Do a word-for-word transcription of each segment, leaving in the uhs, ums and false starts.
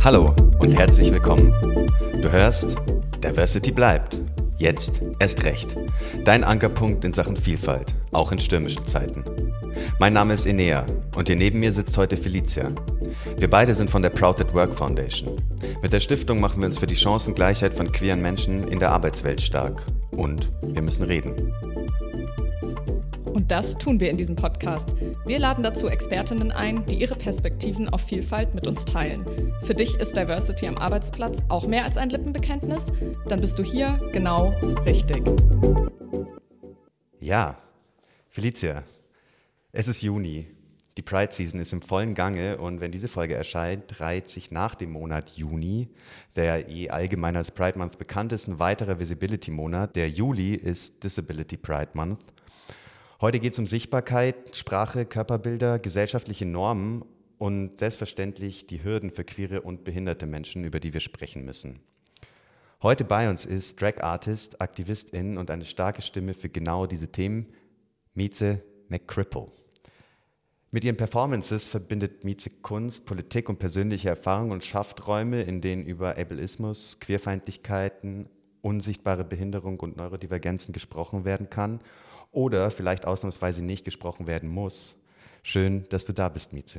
Hallo und herzlich willkommen. Du hörst, Diversity bleibt. Jetzt erst recht. Dein Ankerpunkt in Sachen Vielfalt, auch in stürmischen Zeiten. Mein Name ist Enea und hier neben mir sitzt heute Felicia. Wir beide sind von der Proud at Work Foundation. Mit der Stiftung machen wir uns für die Chancengleichheit von queeren Menschen in der Arbeitswelt stark. Und wir müssen reden. Und das tun wir in diesem Podcast. Wir laden dazu Expertinnen ein, die ihre Perspektiven auf Vielfalt mit uns teilen. Für dich ist Diversity am Arbeitsplatz auch mehr als ein Lippenbekenntnis? Dann bist du hier genau richtig. Ja, Felicia, es ist Juni. Die Pride-Season ist im vollen Gange und wenn diese Folge erscheint, reiht sich nach dem Monat Juni, der eh allgemein als Pride Month bekannt ist, ein weiterer Visibility-Monat. Der Juli ist Disability Pride Month. Heute geht es um Sichtbarkeit, Sprache, Körperbilder, gesellschaftliche Normen und selbstverständlich die Hürden für queere und behinderte Menschen, über die wir sprechen müssen. Heute bei uns ist Drag-Artist, Aktivistin und eine starke Stimme für genau diese Themen, Mieze McCripple. Mit ihren Performances verbindet Mieze Kunst, Politik und persönliche Erfahrung und schafft Räume, in denen über Ableismus, Queerfeindlichkeiten, unsichtbare Behinderung und Neurodivergenzen gesprochen werden kann oder vielleicht ausnahmsweise nicht gesprochen werden muss. Schön, dass du da bist, Mieze.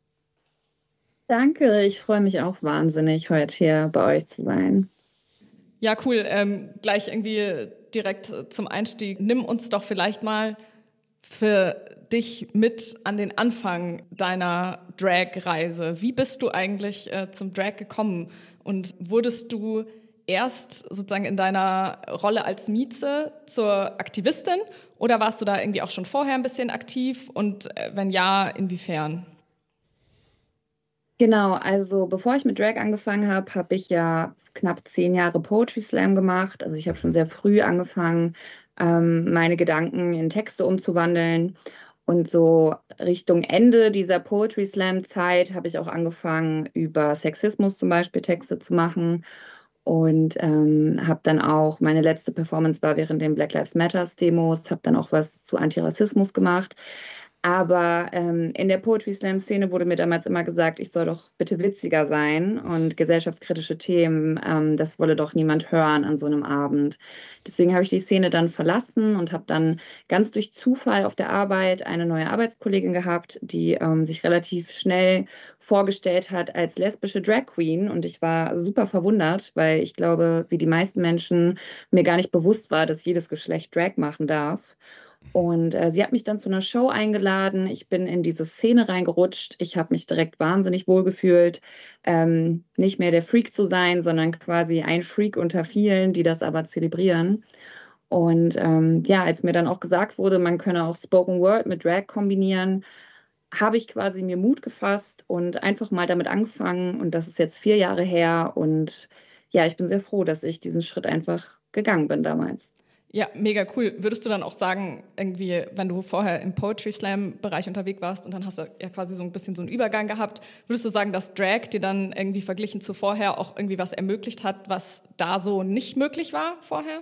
Danke, ich freue mich auch wahnsinnig, heute hier bei euch zu sein. Ja, cool. Ähm, gleich irgendwie direkt zum Einstieg. Nimm uns doch vielleicht mal für dich mit an den Anfang deiner Drag-Reise. Wie bist du eigentlich äh, zum Drag gekommen? Und wurdest du erst sozusagen in deiner Rolle als Mieze zur Aktivistin oder warst du da irgendwie auch schon vorher ein bisschen aktiv? Und äh, wenn ja, inwiefern? Genau, also bevor ich mit Drag angefangen habe, habe ich ja knapp zehn Jahre Poetry Slam gemacht. Also ich habe schon sehr früh angefangen, ähm, meine Gedanken in Texte umzuwandeln. Und so Richtung Ende dieser Poetry Slam Zeit habe ich auch angefangen, über Sexismus zum Beispiel Texte zu machen. Und ähm, habe dann auch, meine letzte Performance war während den Black Lives Matters Demos, habe dann auch was zu Antirassismus gemacht. Aber ähm, in der Poetry Slam Szene wurde mir damals immer gesagt, ich soll doch bitte witziger sein und gesellschaftskritische Themen, ähm, das wolle doch niemand hören an so einem Abend. Deswegen habe ich die Szene dann verlassen und habe dann ganz durch Zufall auf der Arbeit eine neue Arbeitskollegin gehabt, die ähm, sich relativ schnell vorgestellt hat als lesbische Drag Queen. Und ich war super verwundert, weil ich glaube, wie die meisten Menschen, mir gar nicht bewusst war, dass jedes Geschlecht Drag machen darf. Und äh, sie hat mich dann zu einer Show eingeladen. Ich bin in diese Szene reingerutscht. Ich habe mich direkt wahnsinnig wohl gefühlt, ähm, nicht mehr der Freak zu sein, sondern quasi ein Freak unter vielen, die das aber zelebrieren. Und ähm, ja, als mir dann auch gesagt wurde, man könne auch Spoken Word mit Drag kombinieren, habe ich quasi mir Mut gefasst und einfach mal damit angefangen. Und das ist jetzt vier Jahre her. Und ja, ich bin sehr froh, dass ich diesen Schritt einfach gegangen bin damals. Ja, mega cool. Würdest du dann auch sagen, irgendwie, wenn du vorher im Poetry Slam-Bereich unterwegs warst und dann hast du ja quasi so ein bisschen so einen Übergang gehabt, würdest du sagen, dass Drag dir dann irgendwie verglichen zu vorher auch irgendwie was ermöglicht hat, was da so nicht möglich war vorher?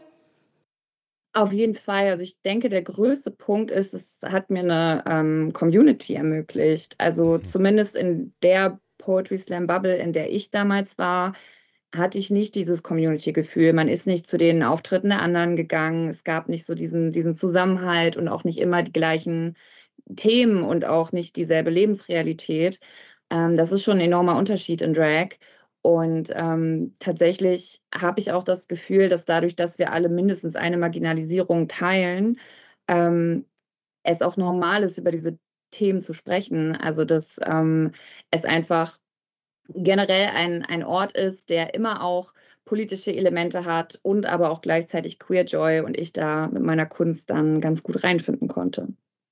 Auf jeden Fall. Also ich denke, der größte Punkt ist, es hat mir eine ähm, Community ermöglicht. Also zumindest in der Poetry Slam Bubble, in der ich damals war, hatte ich nicht dieses Community-Gefühl. Man ist nicht zu den Auftritten der anderen gegangen. Es gab nicht so diesen, diesen Zusammenhalt und auch nicht immer die gleichen Themen und auch nicht dieselbe Lebensrealität. Ähm, das ist schon ein enormer Unterschied in Drag. Und ähm, tatsächlich habe ich auch das Gefühl, dass dadurch, dass wir alle mindestens eine Marginalisierung teilen, ähm, es auch normal ist, über diese Themen zu sprechen. Also dass ähm, es einfach generell ein, ein Ort ist, der immer auch politische Elemente hat und aber auch gleichzeitig Queer Joy und ich da mit meiner Kunst dann ganz gut reinfinden konnte.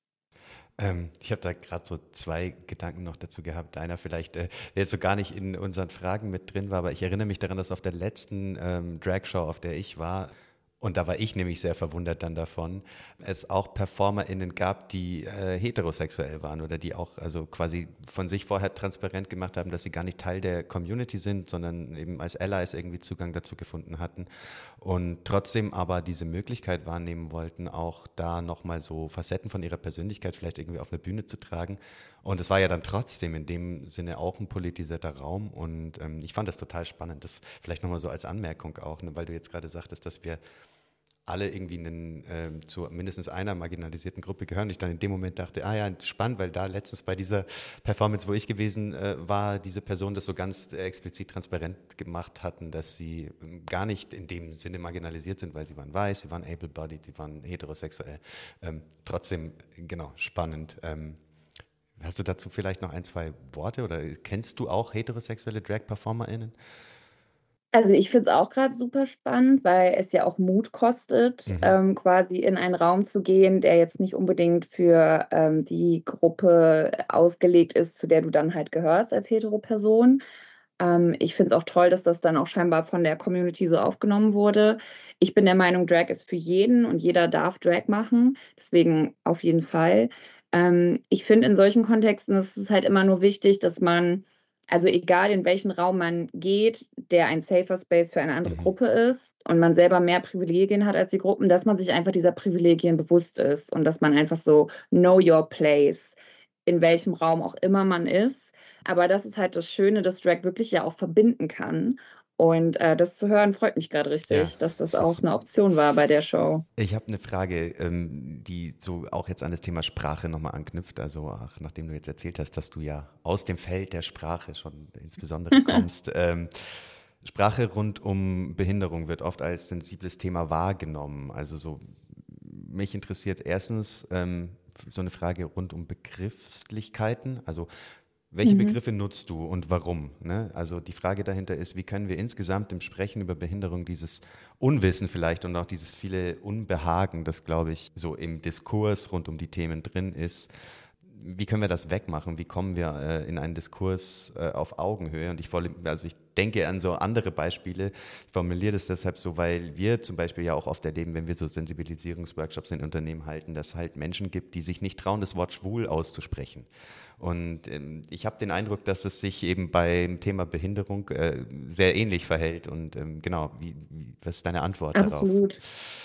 Ähm, ich habe da gerade so zwei Gedanken noch dazu gehabt. Einer vielleicht, äh, der jetzt so gar nicht in unseren Fragen mit drin war, aber ich erinnere mich daran, dass auf der letzten ähm, Drag-Show, auf der ich war, Und da war ich nämlich sehr verwundert dann davon, es auch PerformerInnen gab, die äh, heterosexuell waren oder die auch also quasi von sich vorher transparent gemacht haben, dass sie gar nicht Teil der Community sind, sondern eben als Allies irgendwie Zugang dazu gefunden hatten und trotzdem aber diese Möglichkeit wahrnehmen wollten, auch da nochmal so Facetten von ihrer Persönlichkeit vielleicht irgendwie auf eine Bühne zu tragen. Und es war ja dann trotzdem in dem Sinne auch ein politisierter Raum und ähm, ich fand das total spannend. Das vielleicht nochmal so als Anmerkung auch, ne, weil du jetzt gerade sagtest, dass wir alle irgendwie einen, äh, zu mindestens einer marginalisierten Gruppe gehören. Ich dann in dem Moment dachte, ah ja, spannend, weil da letztens bei dieser Performance, wo ich gewesen äh, war, diese Person das so ganz äh, explizit transparent gemacht hatten, dass sie ähm, gar nicht in dem Sinne marginalisiert sind, weil sie waren weiß, sie waren able-bodied, sie waren heterosexuell. Ähm, trotzdem, genau, spannend. Ähm, hast du dazu vielleicht noch ein, zwei Worte oder kennst du auch heterosexuelle Drag-PerformerInnen? Also ich finde es auch gerade super spannend, weil es ja auch Mut kostet, Mhm. ähm, quasi in einen Raum zu gehen, der jetzt nicht unbedingt für ähm, die Gruppe ausgelegt ist, zu der du dann halt gehörst als Hetero-Person. Ähm, ich finde es auch toll, dass das dann auch scheinbar von der Community so aufgenommen wurde. Ich bin der Meinung, Drag ist für jeden und jeder darf Drag machen. Deswegen auf jeden Fall. Ähm, ich finde, in solchen Kontexten ist es halt immer nur wichtig, dass man, also egal in welchen Raum man geht, der ein safer Space für eine andere Mhm. Gruppe ist und man selber mehr Privilegien hat als die Gruppen, dass man sich einfach dieser Privilegien bewusst ist und dass man einfach so know your place, in welchem Raum auch immer man ist. Aber das ist halt das Schöne, dass Drag wirklich ja auch verbinden kann. Und äh, das zu hören, freut mich gerade Ja. richtig, dass das auch eine Option war bei der Show. Ich habe eine Frage, ähm, die so auch jetzt an das Thema Sprache nochmal anknüpft. Also ach, nachdem du jetzt erzählt hast, dass du ja aus dem Feld der Sprache schon insbesondere kommst. ähm, Sprache rund um Behinderung wird oft als sensibles Thema wahrgenommen. Also so, mich interessiert erstens ähm, so eine Frage rund um Begrifflichkeiten. Also welche Mhm. Begriffe nutzt du und warum? Ne? Also die Frage dahinter ist, wie können wir insgesamt im Sprechen über Behinderung dieses Unwissen vielleicht und auch dieses viele Unbehagen, das, glaube ich, so im Diskurs rund um die Themen drin ist, wie können wir das wegmachen? Wie kommen wir äh, in einen Diskurs äh, auf Augenhöhe? Und ich, voll, also ich denke an so andere Beispiele. Ich formuliere das deshalb so, weil wir zum Beispiel ja auch oft erleben, wenn wir so Sensibilisierungsworkshops in Unternehmen halten, dass es halt Menschen gibt, die sich nicht trauen, das Wort schwul auszusprechen. Und ähm, ich habe den Eindruck, dass es sich eben beim Thema Behinderung äh, sehr ähnlich verhält. Und ähm, genau, wie, wie, was ist deine Antwort darauf? Absolut.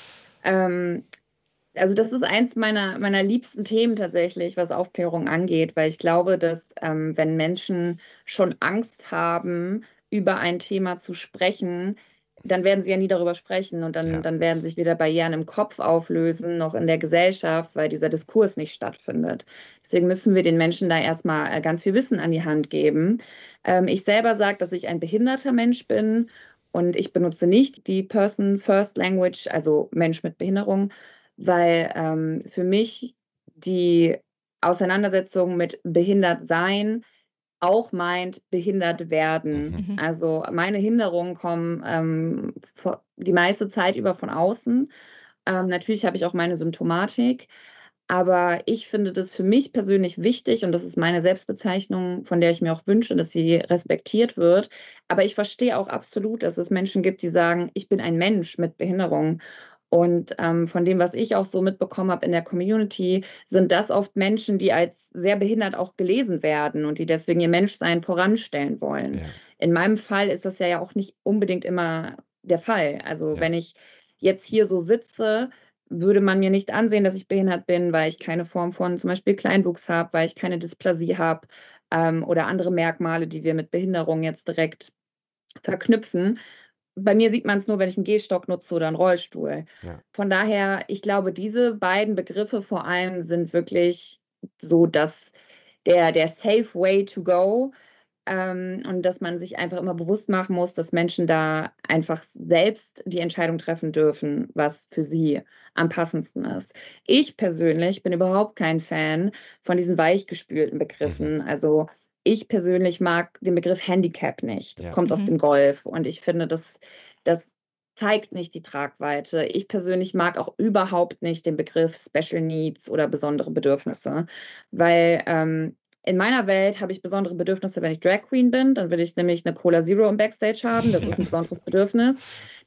Ähm, also das ist eins meiner, meiner liebsten Themen tatsächlich, was Aufklärung angeht, weil ich glaube, dass ähm, wenn Menschen schon Angst haben, über ein Thema zu sprechen, dann werden sie ja nie darüber sprechen und dann, Ja. dann werden sich weder Barrieren im Kopf auflösen noch in der Gesellschaft, weil dieser Diskurs nicht stattfindet. Deswegen müssen wir den Menschen da erstmal äh, ganz viel Wissen an die Hand geben. Ähm, ich selber sage, dass ich ein behinderter Mensch bin und ich benutze nicht die Person First Language, also Mensch mit Behinderung, weil ähm, für mich die Auseinandersetzung mit behindert sein auch meint behindert werden. Mhm. Mhm. Also meine Hinderungen kommen ähm, vor, die meiste Zeit über von außen. Ähm, natürlich habe ich auch meine Symptomatik, aber ich finde das für mich persönlich wichtig und das ist meine Selbstbezeichnung, von der ich mir auch wünsche, dass sie respektiert wird. Aber ich verstehe auch absolut, dass es Menschen gibt, die sagen, ich bin ein Mensch mit Behinderung. Und ähm, von dem, was ich auch so mitbekommen habe in der Community, sind das oft Menschen, die als sehr behindert auch gelesen werden und die deswegen ihr Menschsein voranstellen wollen. Ja. In meinem Fall ist das ja auch nicht unbedingt immer der Fall. Also Ja. wenn ich jetzt hier so sitze, würde man mir nicht ansehen, dass ich behindert bin, weil ich keine Form von zum Beispiel Kleinwuchs habe, weil ich keine Dysplasie habe ähm, oder andere Merkmale, die wir mit Behinderung jetzt direkt verknüpfen. Bei mir sieht man es nur, wenn ich einen Gehstock nutze oder einen Rollstuhl. Ja. Von daher, ich glaube, diese beiden Begriffe vor allem sind wirklich so dass der, der safe way to go. Ähm, und dass man sich einfach immer bewusst machen muss, dass Menschen da einfach selbst die Entscheidung treffen dürfen, was für sie am passendsten ist. Ich persönlich bin überhaupt kein Fan von diesen weichgespülten Mhm. Begriffen. Also ich persönlich mag den Begriff Handicap nicht. Das Ja. kommt aus Mhm. dem Golf und ich finde, das, das zeigt nicht die Tragweite. Ich persönlich mag auch überhaupt nicht den Begriff Special Needs oder besondere Bedürfnisse, weil ähm, in meiner Welt habe ich besondere Bedürfnisse, wenn ich Drag Queen bin. Dann will ich nämlich eine Cola Zero im Backstage haben. Das ist ein besonderes Bedürfnis.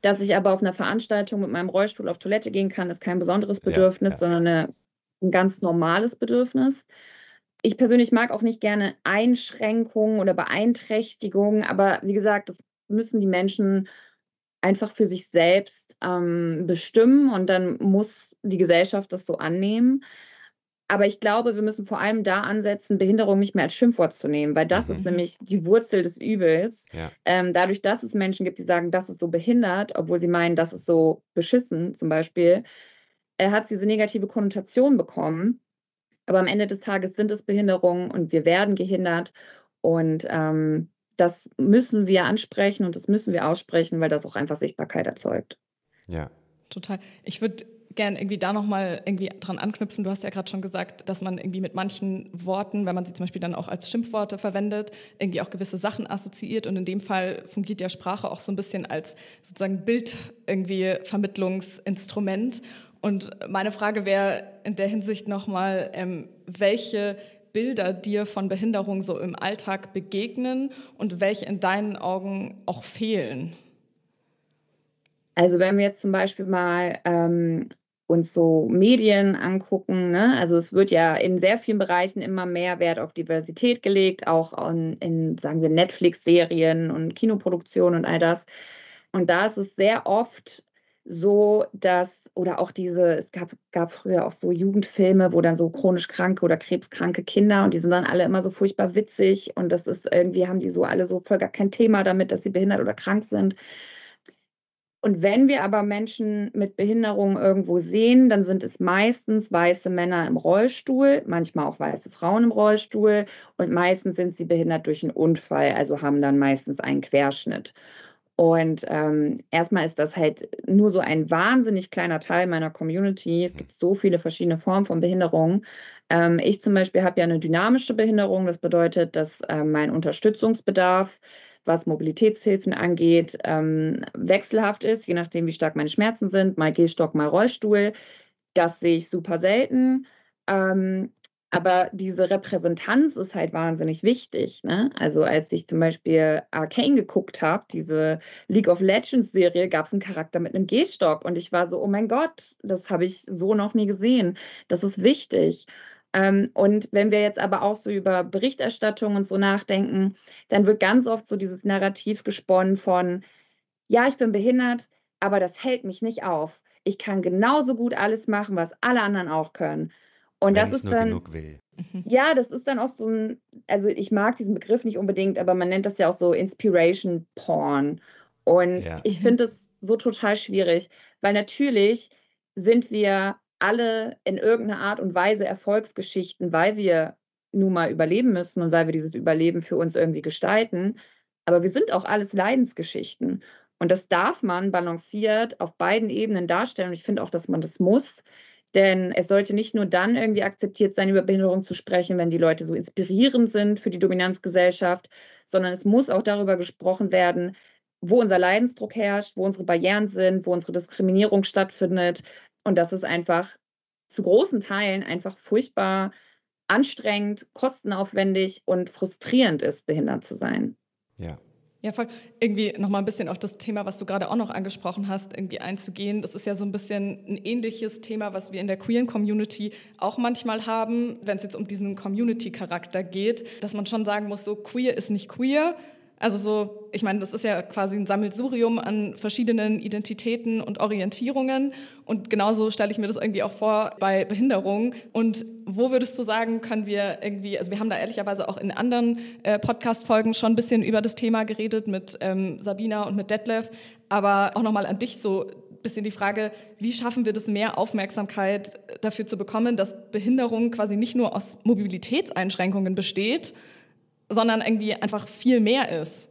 Dass ich aber auf einer Veranstaltung mit meinem Rollstuhl auf Toilette gehen kann, ist kein besonderes Bedürfnis, ja. sondern eine, ein ganz normales Bedürfnis. Ich persönlich mag auch nicht gerne Einschränkungen oder Beeinträchtigungen, aber wie gesagt, das müssen die Menschen einfach für sich selbst ähm, bestimmen und dann muss die Gesellschaft das so annehmen. Aber ich glaube, wir müssen vor allem da ansetzen, Behinderung nicht mehr als Schimpfwort zu nehmen, weil das Mhm. ist nämlich die Wurzel des Übels. Ja. Ähm, dadurch, dass es Menschen gibt, die sagen, das ist so behindert, obwohl sie meinen, das ist so beschissen zum Beispiel, äh, hat es diese negative Konnotation bekommen. Aber am Ende des Tages sind es Behinderungen und wir werden gehindert. Und ähm, das müssen wir ansprechen und das müssen wir aussprechen, weil das auch einfach Sichtbarkeit erzeugt. Ja. Total. Ich würde gerne irgendwie da nochmal irgendwie dran anknüpfen. Du hast ja gerade schon gesagt, dass man irgendwie mit manchen Worten, wenn man sie zum Beispiel dann auch als Schimpfworte verwendet, irgendwie auch gewisse Sachen assoziiert. Und in dem Fall fungiert ja Sprache auch so ein bisschen als sozusagen Bild irgendwie Vermittlungsinstrument. Und meine Frage wäre in der Hinsicht nochmal, ähm, welche Bilder dir von Behinderung so im Alltag begegnen und welche in deinen Augen auch fehlen? Also wenn wir jetzt zum Beispiel mal ähm, uns so Medien angucken, ne? Also es wird ja in sehr vielen Bereichen immer mehr Wert auf Diversität gelegt, auch in, in sagen wir, Netflix-Serien und Kinoproduktionen und all das. Und da ist es sehr oft so, dass, oder auch diese, es gab, gab früher auch so Jugendfilme, wo dann so chronisch kranke oder krebskranke Kinder und die sind dann alle immer so furchtbar witzig und das ist irgendwie, haben die so alle so voll gar kein Thema damit, dass sie behindert oder krank sind. Und wenn wir aber Menschen mit Behinderung irgendwo sehen, dann sind es meistens weiße Männer im Rollstuhl, manchmal auch weiße Frauen im Rollstuhl und meistens sind sie behindert durch einen Unfall, also haben dann meistens einen Querschnitt. Und ähm, erstmal ist das halt nur so ein wahnsinnig kleiner Teil meiner Community. Es gibt so viele verschiedene Formen von Behinderung. Ähm, ich zum Beispiel habe ja eine dynamische Behinderung. Das bedeutet, dass äh, mein Unterstützungsbedarf, was Mobilitätshilfen angeht, ähm, wechselhaft ist, je nachdem, wie stark meine Schmerzen sind. Mal Gehstock, mal Rollstuhl. Das sehe ich super selten. Ähm, aber diese Repräsentanz ist halt wahnsinnig wichtig. Ne? Also als ich zum Beispiel Arcane geguckt habe, diese League of Legends Serie, gab es einen Charakter mit einem Gehstock und ich war so, oh mein Gott, das habe ich so noch nie gesehen. Das ist wichtig. Ähm, und wenn wir jetzt aber auch so über Berichterstattung und so nachdenken, dann wird ganz oft so dieses Narrativ gesponnen von, ja, ich bin behindert, aber das hält mich nicht auf. Ich kann genauso gut alles machen, was alle anderen auch können. Und Wenn das ich es ist nur dann, genug will. ja, das ist dann auch so ein, also ich mag diesen Begriff nicht unbedingt, aber man nennt das ja auch so Inspiration Porn. Und Ja. ich finde es so total schwierig, weil natürlich sind wir alle in irgendeiner Art und Weise Erfolgsgeschichten, weil wir nun mal überleben müssen und weil wir dieses Überleben für uns irgendwie gestalten. Aber wir sind auch alles Leidensgeschichten. Und das darf man balanciert auf beiden Ebenen darstellen. Und ich finde auch, dass man das muss. Denn es sollte nicht nur dann irgendwie akzeptiert sein, über Behinderung zu sprechen, wenn die Leute so inspirierend sind für die Dominanzgesellschaft, sondern es muss auch darüber gesprochen werden, wo unser Leidensdruck herrscht, wo unsere Barrieren sind, wo unsere Diskriminierung stattfindet. Und dass es einfach zu großen Teilen einfach furchtbar anstrengend, kostenaufwendig und frustrierend ist, behindert zu sein. Ja. Ja, voll. Irgendwie nochmal ein bisschen auf das Thema, was du gerade auch noch angesprochen hast, irgendwie einzugehen. Das ist ja so ein bisschen ein ähnliches Thema, was wir in der queeren Community auch manchmal haben, wenn es jetzt um diesen Community-Charakter geht, dass man schon sagen muss, so queer ist nicht queer. Also so, ich meine, das ist ja quasi ein Sammelsurium an verschiedenen Identitäten und Orientierungen. Und genauso stelle ich mir das irgendwie auch vor bei Behinderung. Und wo würdest du sagen, können wir irgendwie, also wir haben da ehrlicherweise auch in anderen äh, Podcast-Folgen schon ein bisschen über das Thema geredet mit ähm, Sabina und mit Detlef, aber auch nochmal an dich so ein bisschen die Frage, wie schaffen wir das, mehr Aufmerksamkeit dafür zu bekommen, dass Behinderung quasi nicht nur aus Mobilitätseinschränkungen besteht, sondern irgendwie einfach viel mehr ist?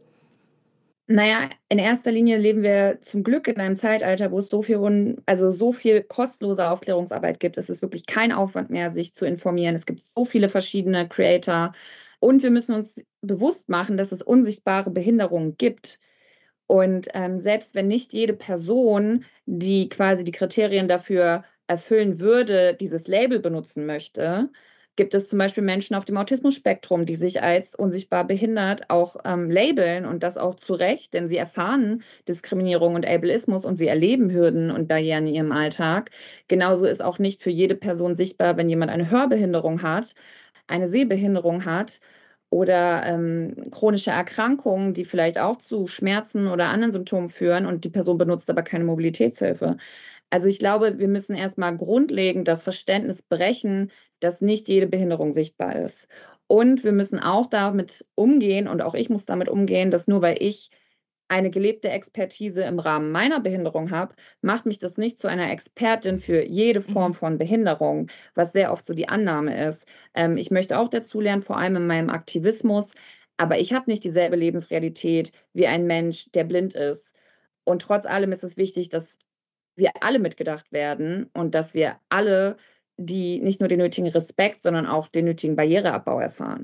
Naja, in erster Linie leben wir zum Glück in einem Zeitalter, wo es so viel, un also so viel kostenlose Aufklärungsarbeit gibt. Es ist wirklich kein Aufwand mehr, sich zu informieren. Es gibt so viele verschiedene Creator. Und wir müssen uns bewusst machen, dass es unsichtbare Behinderungen gibt. Und ähm, selbst wenn nicht jede Person, die quasi die Kriterien dafür erfüllen würde, dieses Label benutzen möchte, gibt es zum Beispiel Menschen auf dem Autismus-Spektrum, die sich als unsichtbar behindert auch ähm, labeln und das auch zu Recht, denn sie erfahren Diskriminierung und Ableismus und sie erleben Hürden und Barrieren in ihrem Alltag. Genauso ist auch nicht für jede Person sichtbar, wenn jemand eine Hörbehinderung hat, eine Sehbehinderung hat oder ähm, chronische Erkrankungen, die vielleicht auch zu Schmerzen oder anderen Symptomen führen und die Person benutzt aber keine Mobilitätshilfe. Also ich glaube, wir müssen erstmal grundlegend das Verständnis brechen, dass nicht jede Behinderung sichtbar ist. Und wir müssen auch damit umgehen, und auch ich muss damit umgehen, dass nur weil ich eine gelebte Expertise im Rahmen meiner Behinderung habe, macht mich das nicht zu einer Expertin für jede Form Mhm. von Behinderung, was sehr oft so die Annahme ist. Ähm, ich möchte auch dazulernen, vor allem in meinem Aktivismus, aber ich habe nicht dieselbe Lebensrealität wie ein Mensch, der blind ist. Und trotz allem ist es wichtig, dass wir alle mitgedacht werden und dass wir alle die nicht nur den nötigen Respekt, sondern auch den nötigen Barriereabbau erfahren.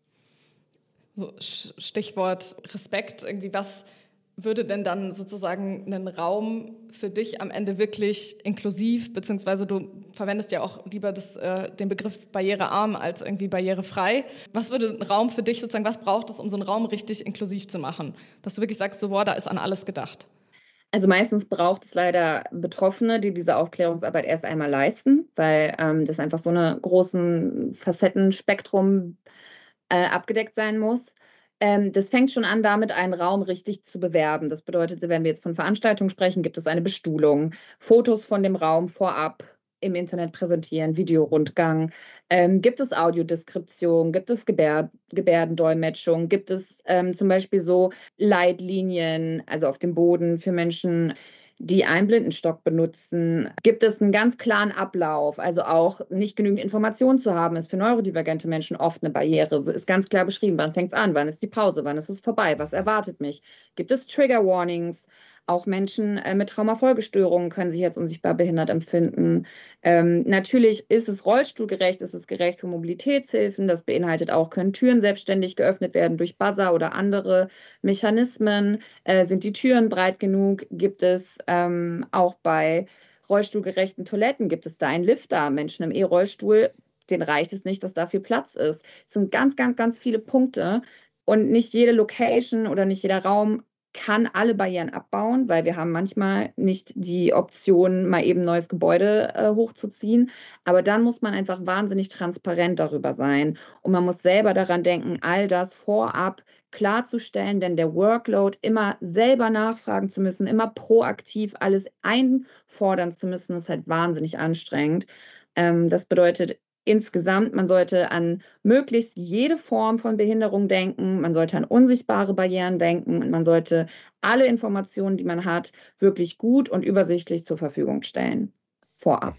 So, Sch- Stichwort Respekt, irgendwie, was würde denn dann sozusagen einen Raum für dich am Ende wirklich inklusiv, beziehungsweise du verwendest ja auch lieber das, äh, den Begriff barrierearm als irgendwie barrierefrei. Was würde ein Raum für dich sozusagen, was braucht es, um so einen Raum richtig inklusiv zu machen? Dass du wirklich sagst, so, boah, da ist an alles gedacht. Also meistens braucht es leider Betroffene, die diese Aufklärungsarbeit erst einmal leisten, weil ähm, das einfach so eine großen Facettenspektrum äh, abgedeckt sein muss. Ähm, das fängt schon an, damit einen Raum richtig zu bewerben. Das bedeutet, wenn wir jetzt von Veranstaltungen sprechen, gibt es eine Bestuhlung, Fotos von dem Raum vorab im Internet präsentieren, Videorundgang. Ähm, gibt es Audiodeskription, gibt es Gebär Gebärdendolmetschung, gibt es ähm, zum Beispiel so Leitlinien, also auf dem Boden für Menschen, die einen Blindenstock benutzen, gibt es einen ganz klaren Ablauf. Also auch nicht genügend Informationen zu haben, ist für neurodivergente Menschen oft eine Barriere. Ist ganz klar beschrieben, wann fängt es an, wann ist die Pause, wann ist es vorbei, was erwartet mich. Gibt es Trigger Warnings? Auch Menschen äh, mit Traumafolgestörungen können sich als unsichtbar behindert empfinden. Ähm, natürlich ist es rollstuhlgerecht, ist es gerecht für Mobilitätshilfen. Das beinhaltet auch, können Türen selbstständig geöffnet werden durch Buzzer oder andere Mechanismen. Äh, sind die Türen breit genug? Gibt es ähm, auch bei rollstuhlgerechten Toiletten, gibt es da einen Lifter? Menschen im E-Rollstuhl, denen reicht es nicht, dass da viel Platz ist. Es sind ganz, ganz, ganz viele Punkte. Und nicht jede Location oder nicht jeder Raum kann alle Barrieren abbauen, weil wir haben manchmal nicht die Option, mal eben ein neues Gebäude äh, hochzuziehen. Aber dann muss man einfach wahnsinnig transparent darüber sein. Und man muss selber daran denken, all das vorab klarzustellen, denn der Workload, immer selber nachfragen zu müssen, immer proaktiv alles einfordern zu müssen, ist halt wahnsinnig anstrengend. Ähm, das bedeutet insgesamt, man sollte an möglichst jede Form von Behinderung denken, man sollte an unsichtbare Barrieren denken und man sollte alle Informationen, die man hat, wirklich gut und übersichtlich zur Verfügung stellen. Vorab.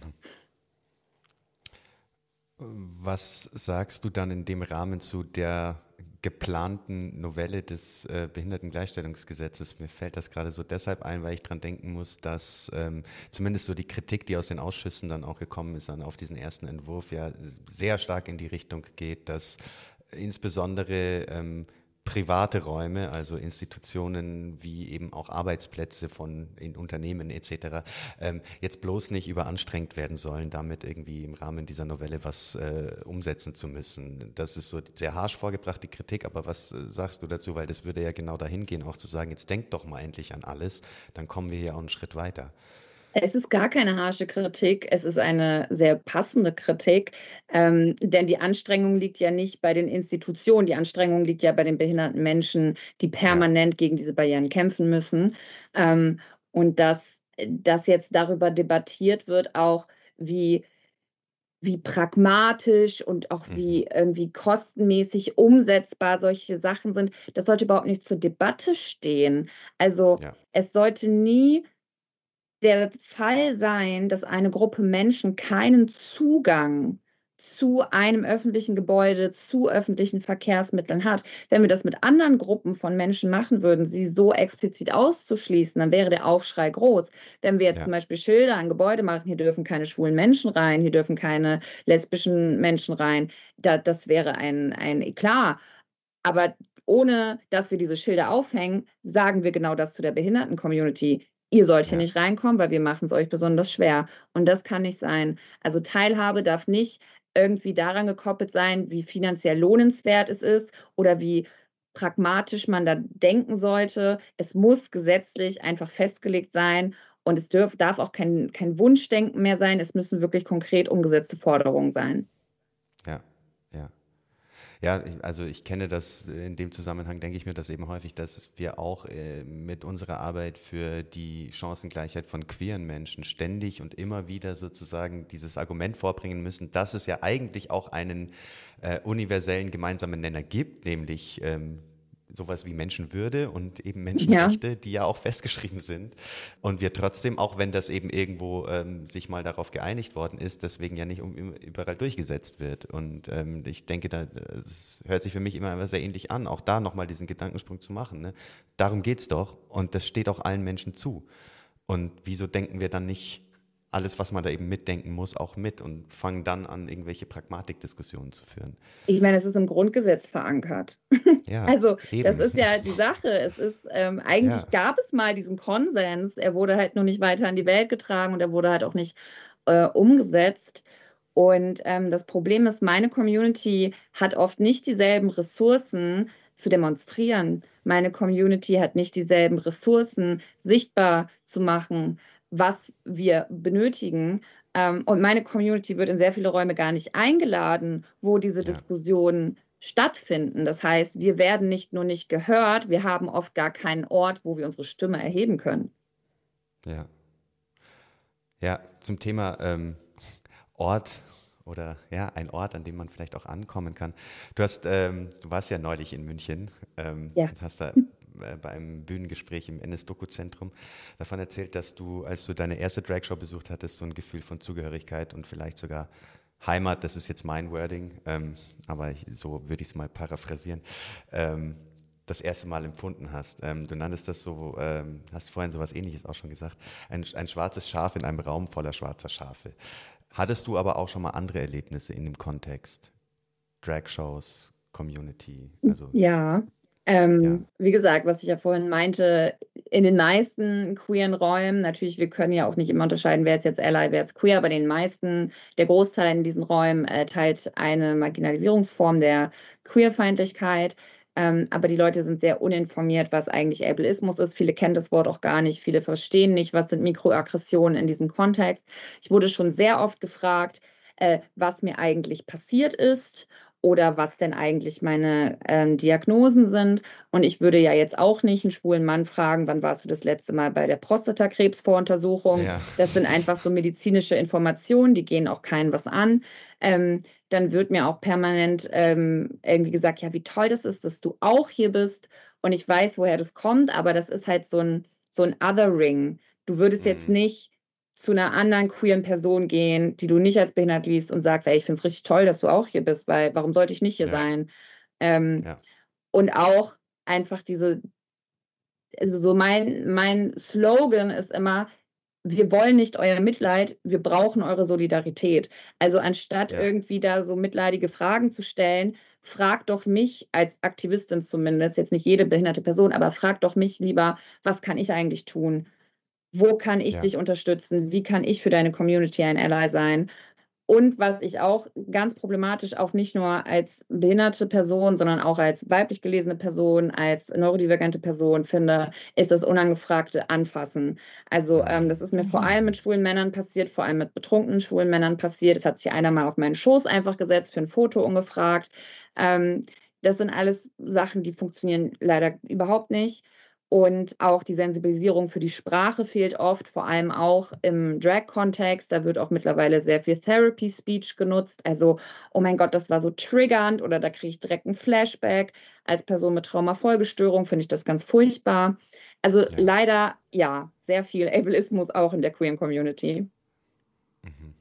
Was sagst du dann in dem Rahmen zu der geplanten Novelle des äh, Behindertengleichstellungsgesetzes? Mir fällt das gerade so deshalb ein, weil ich dran denken muss, dass ähm, zumindest so die Kritik, die aus den Ausschüssen dann auch gekommen ist, dann auf diesen ersten Entwurf ja sehr stark in die Richtung geht, dass insbesondere ähm, private Räume, also Institutionen wie eben auch Arbeitsplätze von in Unternehmen et cetera, ähm, jetzt bloß nicht überanstrengt werden sollen, damit irgendwie im Rahmen dieser Novelle was äh, umsetzen zu müssen. Das ist so sehr harsch vorgebrachte Kritik, aber was äh, sagst du dazu? Weil das würde ja genau dahin gehen, auch zu sagen, jetzt denkt doch mal endlich an alles, dann kommen wir hier auch einen Schritt weiter. Es ist gar keine harsche Kritik, es ist eine sehr passende Kritik, ähm, denn die Anstrengung liegt ja nicht bei den Institutionen, die Anstrengung liegt ja bei den behinderten Menschen, die Ja. permanent gegen diese Barrieren kämpfen müssen. Ähm, und dass, dass jetzt darüber debattiert wird, auch wie, wie pragmatisch und auch Mhm. wie irgendwie kostenmäßig umsetzbar solche Sachen sind, das sollte überhaupt nicht zur Debatte stehen. Also Ja. es sollte nie der Fall sein, dass eine Gruppe Menschen keinen Zugang zu einem öffentlichen Gebäude, zu öffentlichen Verkehrsmitteln hat. Wenn wir das mit anderen Gruppen von Menschen machen würden, sie so explizit auszuschließen, dann wäre der Aufschrei groß. Wenn wir jetzt Ja. zum Beispiel Schilder an Gebäude machen, hier dürfen keine schwulen Menschen rein, hier dürfen keine lesbischen Menschen rein, da, das wäre ein, ein Eklat. Aber ohne dass wir diese Schilder aufhängen, sagen wir genau das zu der Behinderten-Community. Ihr sollt hier Ja. nicht reinkommen, weil wir machen es euch besonders schwer. Und das kann nicht sein. Also Teilhabe darf nicht irgendwie daran gekoppelt sein, wie finanziell lohnenswert es ist oder wie pragmatisch man da denken sollte. Es muss gesetzlich einfach festgelegt sein und es dürf, darf auch kein, kein Wunschdenken mehr sein. Es müssen wirklich konkret umgesetzte Forderungen sein. Ja, ja. Ja, ich- also ich kenne das in dem Zusammenhang, denke ich mir das eben häufig, dass wir auch äh, mit unserer Arbeit für die Chancengleichheit von queeren Menschen ständig und immer wieder sozusagen dieses Argument vorbringen müssen, dass es ja eigentlich auch einen äh, universellen gemeinsamen Nenner gibt, nämlich ähm, sowas wie Menschenwürde und eben Ja. Menschenrechte, die ja auch festgeschrieben sind. Und wir trotzdem, auch wenn das eben irgendwo ähm, sich mal darauf geeinigt worden ist, deswegen ja nicht um, überall durchgesetzt wird. Und ähm, ich denke, da, es hört sich für mich immer sehr ähnlich an, auch da nochmal diesen Gedankensprung zu machen. Ne? Darum geht's doch und das steht auch allen Menschen zu. Und wieso denken wir dann nicht alles, was man da eben mitdenken muss, auch mit und fangen dann an, irgendwelche Pragmatikdiskussionen zu führen? Ich meine, es ist im Grundgesetz verankert. Ja, Also das eben. ist ja die Sache. Es ist, ähm, eigentlich Ja, gab es mal diesen Konsens. Er wurde halt nur nicht weiter in die Welt getragen und er wurde halt auch nicht äh, umgesetzt. Und ähm, das Problem ist, meine Community hat oft nicht dieselben Ressourcen zu demonstrieren. Meine Community hat nicht dieselben Ressourcen, sichtbar zu machen, was wir benötigen. Ähm, und meine Community wird in sehr viele Räume gar nicht eingeladen, wo diese ja, Diskussionen stattfinden. Das heißt, wir werden nicht nur nicht gehört, wir haben oft gar keinen Ort, wo wir unsere Stimme erheben können. ja. Ja, zum Thema ähm, Ort oder ja, ein Ort, an dem man vielleicht auch ankommen kann. Du hast, ähm, du warst ja neulich in München ähm, Ja. und hast da äh, bei einem Bühnengespräch im N S-Doku-Zentrum davon erzählt, dass du, als du deine erste Dragshow besucht hattest, so ein Gefühl von Zugehörigkeit und vielleicht sogar Heimat, das ist jetzt mein Wording, ähm, aber ich, so würde ich es mal paraphrasieren, ähm, das erste Mal empfunden hast. Ähm, du nanntest das so, ähm, hast vorhin sowas Ähnliches auch schon gesagt, ein, ein schwarzes Schaf in einem Raum voller schwarzer Schafe. Hattest du aber auch schon mal andere Erlebnisse in dem Kontext? Drag-Shows, Community, also Ja, ja, ähm, wie gesagt, was ich ja vorhin meinte, in den meisten queeren Räumen, natürlich, wir können ja auch nicht immer unterscheiden, wer ist jetzt ally, wer ist queer, aber den meisten, der Großteil in diesen Räumen äh, teilt eine Marginalisierungsform der Queerfeindlichkeit. Ähm, aber die Leute sind sehr uninformiert, was eigentlich Ableismus ist. Viele kennen das Wort auch gar nicht, viele verstehen nicht, was sind Mikroaggressionen in diesem Kontext. Ich wurde schon sehr oft gefragt, äh, was mir eigentlich passiert ist oder was denn eigentlich meine ähm, Diagnosen sind. Und ich würde ja jetzt auch nicht einen schwulen Mann fragen, wann warst du das letzte Mal bei der Prostatakrebsvoruntersuchung? ja, Das sind einfach so medizinische Informationen, die gehen auch keinem was an. Ähm, dann wird mir auch permanent ähm, irgendwie gesagt, ja, wie toll das ist, dass du auch hier bist. Und ich weiß, woher das kommt, aber das ist halt so ein, so ein Othering. Du würdest jetzt mm, nicht zu einer anderen queeren Person gehen, die du nicht als behindert liest und sagst, ey, ich finde es richtig toll, dass du auch hier bist, weil warum sollte ich nicht hier ja, sein? Ähm, ja, und auch einfach diese, also so mein, mein Slogan ist immer, wir wollen nicht euer Mitleid, wir brauchen eure Solidarität. Also anstatt ja, irgendwie da so mitleidige Fragen zu stellen, frag doch mich als Aktivistin zumindest, jetzt nicht jede behinderte Person, aber frag doch mich lieber, was kann ich eigentlich tun? Wo kann ich ja, dich unterstützen? Wie kann ich für deine Community ein Ally sein? Und was ich auch ganz problematisch, auch nicht nur als behinderte Person, sondern auch als weiblich gelesene Person, als neurodivergente Person finde, ist das unangefragte Anfassen. Also ähm, mm, das ist mir vor allem mit schwulen Männern passiert, vor allem mit betrunkenen schwulen Männern passiert. Es hat sich einer mal auf meinen Schoß einfach gesetzt, für ein Foto ungefragt. Ähm, das sind alles Sachen, die funktionieren leider überhaupt nicht. Und auch die Sensibilisierung für die Sprache fehlt oft, vor allem auch im Drag-Kontext. Da wird auch mittlerweile sehr viel Therapy-Speech genutzt. Also, oh mein Gott, das war so triggernd oder da kriege ich direkt ein Flashback. Als Person mit Traumafolgestörung finde ich das ganz furchtbar. Also ja. leider, ja, sehr viel Ableismus auch in der Queer Community. Mhm.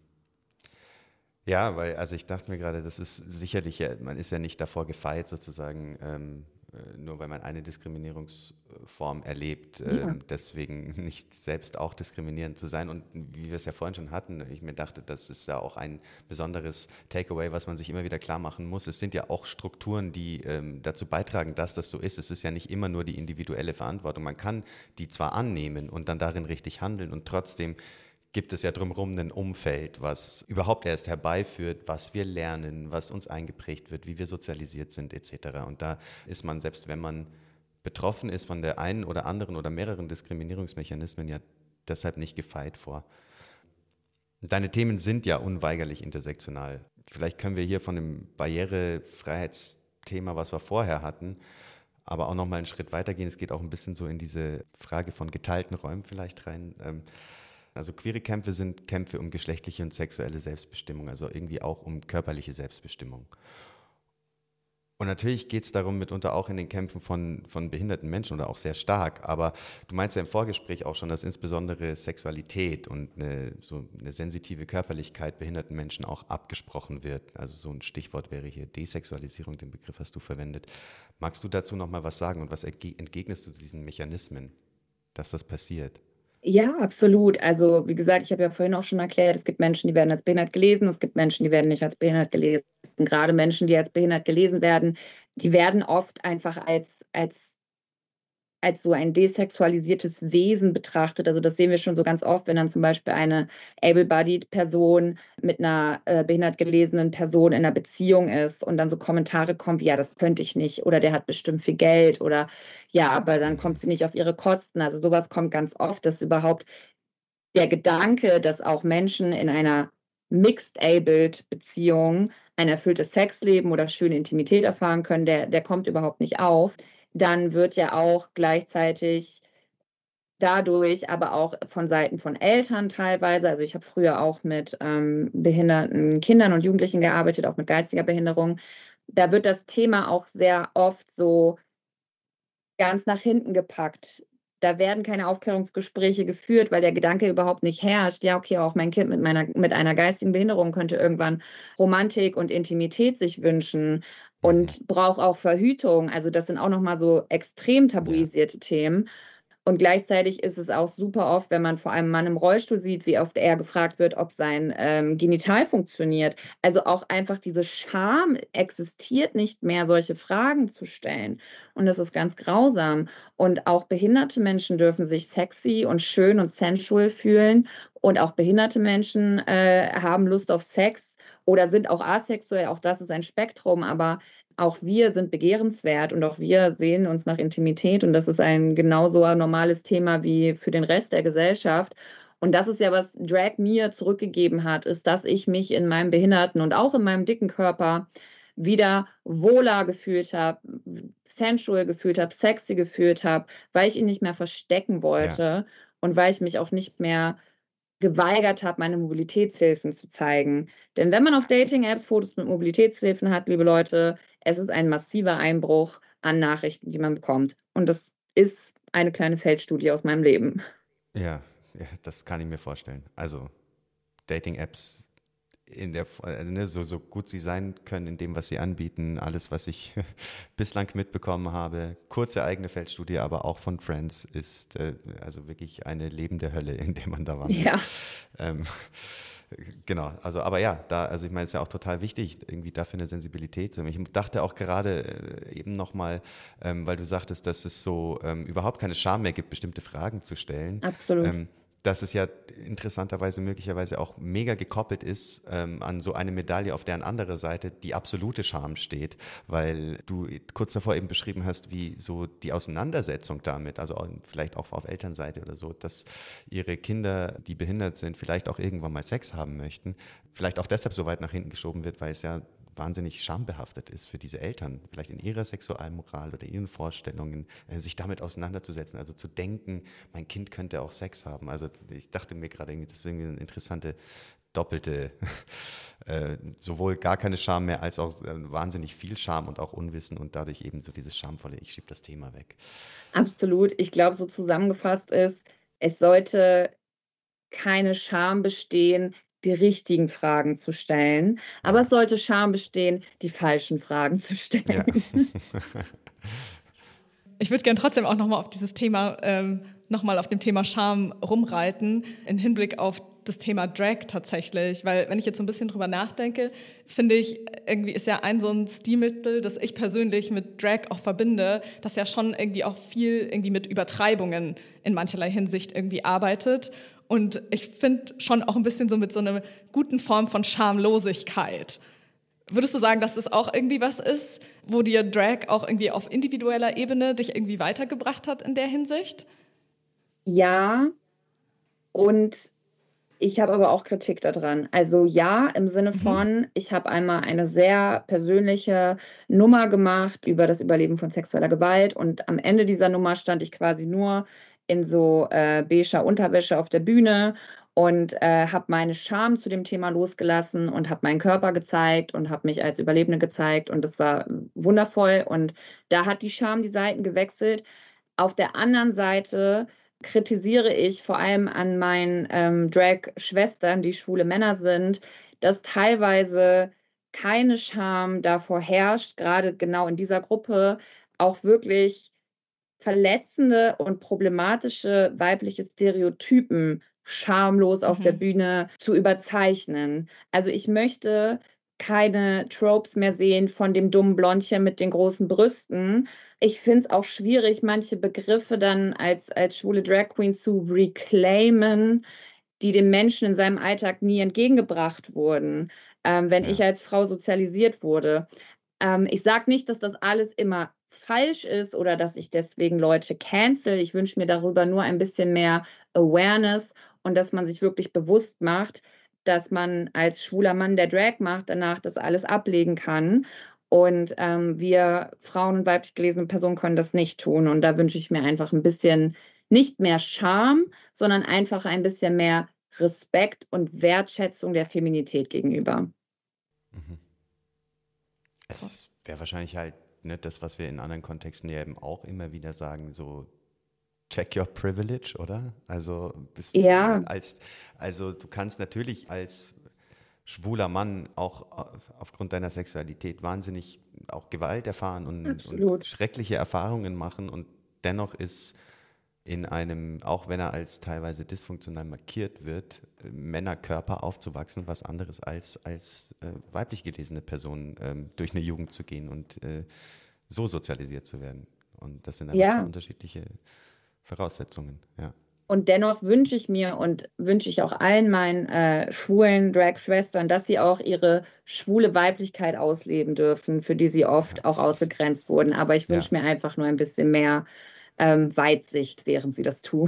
Ja, weil, also ich dachte mir gerade, das ist sicherlich, ja, man ist ja nicht davor gefeit, sozusagen, ähm, äh, nur weil man eine Diskriminierungsform erlebt, Ja. ähm, deswegen nicht selbst auch diskriminierend zu sein. Und wie wir es ja vorhin schon hatten, ich mir dachte, das ist ja auch ein besonderes Takeaway, was man sich immer wieder klar machen muss. Es sind ja auch Strukturen, die ähm, dazu beitragen, dass das so ist. Es ist ja nicht immer nur die individuelle Verantwortung. Man kann die zwar annehmen und dann darin richtig handeln und trotzdem gibt es ja drumherum ein Umfeld, was überhaupt erst herbeiführt, was wir lernen, was uns eingeprägt wird, wie wir sozialisiert sind et cetera. Und da ist man, selbst wenn man betroffen ist von der einen oder anderen oder mehreren Diskriminierungsmechanismen, ja deshalb nicht gefeit vor. Deine Themen sind ja unweigerlich intersektional. Vielleicht können wir hier von dem Barrierefreiheitsthema, was wir vorher hatten, aber auch nochmal einen Schritt weitergehen. Es geht auch ein bisschen so in diese Frage von geteilten Räumen vielleicht rein. Also queere Kämpfe sind Kämpfe um geschlechtliche und sexuelle Selbstbestimmung, also irgendwie auch um körperliche Selbstbestimmung. Und natürlich geht es darum mitunter auch in den Kämpfen von, von behinderten Menschen oder auch sehr stark, aber du meinst ja im Vorgespräch auch schon, dass insbesondere Sexualität und eine, so eine sensitive Körperlichkeit behinderten Menschen auch abgesprochen wird. Also so ein Stichwort wäre hier Desexualisierung, den Begriff hast du verwendet. Magst du dazu nochmal was sagen und was entgegnest du diesen Mechanismen, dass das passiert? Ja, absolut. Also wie gesagt, ich habe ja vorhin auch schon erklärt, es gibt Menschen, die werden als behindert gelesen, es gibt Menschen, die werden nicht als behindert gelesen. Gerade Menschen, die als behindert gelesen werden, die werden oft einfach als, als, als so ein desexualisiertes Wesen betrachtet. Also das sehen wir schon so ganz oft, wenn dann zum Beispiel eine able-bodied Person mit einer äh, behindert gelesenen Person in einer Beziehung ist und dann so Kommentare kommen wie, ja, das könnte ich nicht oder der hat bestimmt viel Geld oder ja, aber dann kommt sie nicht auf ihre Kosten. Also sowas kommt ganz oft, dass überhaupt der Gedanke, dass auch Menschen in einer Mixed-Abled-Beziehung ein erfülltes Sexleben oder schöne Intimität erfahren können, der, der kommt überhaupt nicht auf. Dann wird ja auch gleichzeitig dadurch, aber auch von Seiten von Eltern teilweise, also ich habe früher auch mit ähm, behinderten Kindern und Jugendlichen gearbeitet, auch mit geistiger Behinderung, da wird das Thema auch sehr oft so ganz nach hinten gepackt. Da werden keine Aufklärungsgespräche geführt, weil der Gedanke überhaupt nicht herrscht. Ja, okay, auch mein Kind mit, meiner, mit einer geistigen Behinderung könnte irgendwann Romantik und Intimität sich wünschen und mhm. braucht auch Verhütung. Also das sind auch nochmal so extrem tabuisierte ja. Themen. Und gleichzeitig ist es auch super oft, wenn man vor allem einen Mann im Rollstuhl sieht, wie oft er gefragt wird, ob sein ähm, Genital funktioniert. Also auch einfach diese Scham existiert nicht mehr, solche Fragen zu stellen. Und das ist ganz grausam. Und auch behinderte Menschen dürfen sich sexy und schön und sensual fühlen. Und auch behinderte Menschen äh, haben Lust auf Sex oder sind auch asexuell. Auch das ist ein Spektrum, aber auch wir sind begehrenswert und auch wir sehen uns nach Intimität und das ist ein genauso normales Thema wie für den Rest der Gesellschaft. Und das ist ja, was Drag mir zurückgegeben hat, ist, dass ich mich in meinem behinderten und auch in meinem dicken Körper wieder wohler gefühlt habe, sensual gefühlt habe, sexy gefühlt habe, weil ich ihn nicht mehr verstecken wollte ja. und weil ich mich auch nicht mehr geweigert habe, meine Mobilitätshilfen zu zeigen. Denn wenn man auf Dating-Apps Fotos mit Mobilitätshilfen hat, liebe Leute, es ist ein massiver Einbruch an Nachrichten, die man bekommt. Und das ist eine kleine Feldstudie aus meinem Leben. Ja, ja das kann ich mir vorstellen. Also Dating-Apps in der, ne, so, so gut sie sein können in dem, was sie anbieten, alles, was ich bislang mitbekommen habe, kurze eigene Feldstudie, aber auch von Friends, ist äh, also wirklich eine lebende Hölle, in der man da war. Ja. Ähm, genau, also aber ja, da, also ich meine, es ist ja auch total wichtig, irgendwie dafür eine Sensibilität zu haben. Ich dachte auch gerade äh, eben nochmal, ähm, weil du sagtest, dass es so ähm, überhaupt keine Scham mehr gibt, bestimmte Fragen zu stellen. Absolut. Ähm, dass es ja interessanterweise möglicherweise auch mega gekoppelt ist ähm, an so eine Medaille, auf deren andere Seite die absolute Scham steht, weil du kurz davor eben beschrieben hast, wie so die Auseinandersetzung damit, also auch, vielleicht auch auf Elternseite oder so, dass ihre Kinder, die behindert sind, vielleicht auch irgendwann mal Sex haben möchten, vielleicht auch deshalb so weit nach hinten geschoben wird, weil es ja wahnsinnig schambehaftet ist für diese Eltern, vielleicht in ihrer Sexualmoral oder ihren Vorstellungen, äh, sich damit auseinanderzusetzen, also zu denken, mein Kind könnte auch Sex haben. Also ich dachte mir gerade irgendwie, das ist irgendwie eine interessante doppelte, äh, sowohl gar keine Scham mehr, als auch äh, wahnsinnig viel Scham und auch Unwissen und dadurch eben so dieses schamvolle, ich schiebe das Thema weg. Absolut. Ich glaube, so zusammengefasst ist, es sollte keine Scham bestehen, die richtigen Fragen zu stellen. Aber es sollte Scham bestehen, die falschen Fragen zu stellen. Ja. Ich würde gerne trotzdem auch nochmal auf dieses Thema, ähm, nochmal auf dem Thema Scham rumreiten, im Hinblick auf das Thema Drag tatsächlich. Weil wenn ich jetzt so ein bisschen drüber nachdenke, finde ich, irgendwie ist ja ein so ein Stilmittel, das ich persönlich mit Drag auch verbinde, das ja schon irgendwie auch viel irgendwie mit Übertreibungen in mancherlei Hinsicht irgendwie arbeitet. Und ich finde schon auch ein bisschen so mit so einer guten Form von Schamlosigkeit. Würdest du sagen, dass das auch irgendwie was ist, wo dir Drag auch irgendwie auf individueller Ebene dich irgendwie weitergebracht hat in der Hinsicht? Ja, und ich habe aber auch Kritik daran. Also ja, im Sinne von, mhm. ich habe einmal eine sehr persönliche Nummer gemacht über das Überleben von sexueller Gewalt und am Ende dieser Nummer stand ich quasi nur in so äh, beiger Unterwäsche auf der Bühne und äh, habe meine Scham zu dem Thema losgelassen und habe meinen Körper gezeigt und habe mich als Überlebende gezeigt und das war wundervoll und da hat die Scham die Seiten gewechselt. Auf der anderen Seite kritisiere ich vor allem an meinen ähm, Drag-Schwestern, die schwule Männer sind, dass teilweise keine Scham davor herrscht, gerade genau in dieser Gruppe auch wirklich verletzende und problematische weibliche Stereotypen schamlos auf mhm. der Bühne zu überzeichnen. Also ich möchte keine Tropes mehr sehen von dem dummen Blondchen mit den großen Brüsten. Ich finde es auch schwierig, manche Begriffe dann als, als schwule Drag Queen zu reclaimen, die dem Menschen in seinem Alltag nie entgegengebracht wurden, ähm, wenn ja. ich als Frau sozialisiert wurde. Ähm, ich sage nicht, dass das alles immer falsch ist oder dass ich deswegen Leute cancel. Ich wünsche mir darüber nur ein bisschen mehr Awareness und dass man sich wirklich bewusst macht, dass man als schwuler Mann, der Drag macht, danach das alles ablegen kann. Und ähm, wir Frauen und weiblich gelesene Personen können das nicht tun. Und da wünsche ich mir einfach ein bisschen, nicht mehr Scham, sondern einfach ein bisschen mehr Respekt und Wertschätzung der Feminität gegenüber. Mhm. Es wäre wahrscheinlich halt nicht das, was wir in anderen Kontexten ja eben auch immer wieder sagen, so check your privilege, oder? Also, bist ja. als, also du kannst natürlich als schwuler Mann auch aufgrund deiner Sexualität wahnsinnig auch Gewalt erfahren und, und schreckliche Erfahrungen machen und dennoch ist in einem, auch wenn er als teilweise dysfunktional markiert wird, Männerkörper aufzuwachsen, was anderes als als äh, weiblich gelesene Personen ähm, durch eine Jugend zu gehen und äh, so sozialisiert zu werden. Und das sind einfach ja. zwei unterschiedliche Voraussetzungen, ja. Und dennoch wünsche ich mir und wünsche ich auch allen meinen äh, schwulen Drag-Schwestern, dass sie auch ihre schwule Weiblichkeit ausleben dürfen, für die sie oft ja. auch ausgegrenzt wurden. Aber ich wünsche ja. mir einfach nur ein bisschen mehr ähm, Weitsicht, während sie das tun.